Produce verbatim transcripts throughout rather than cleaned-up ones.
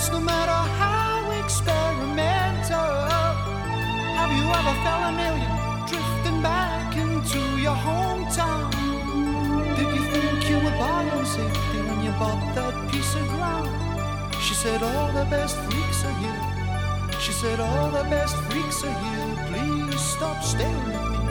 else, no matter how experimental. Have you ever felt a million drifting back into your hometown? Did you think you were buying safety when you bought that piece of ground? She said all the best freaks are here. She said all the best freaks are here. Please stop staring at me.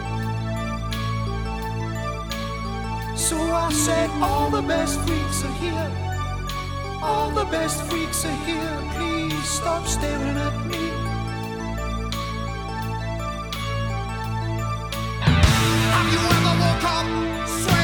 So I said all the best freaks are here. All the best freaks are here. Please stop staring at me. Have you ever woke up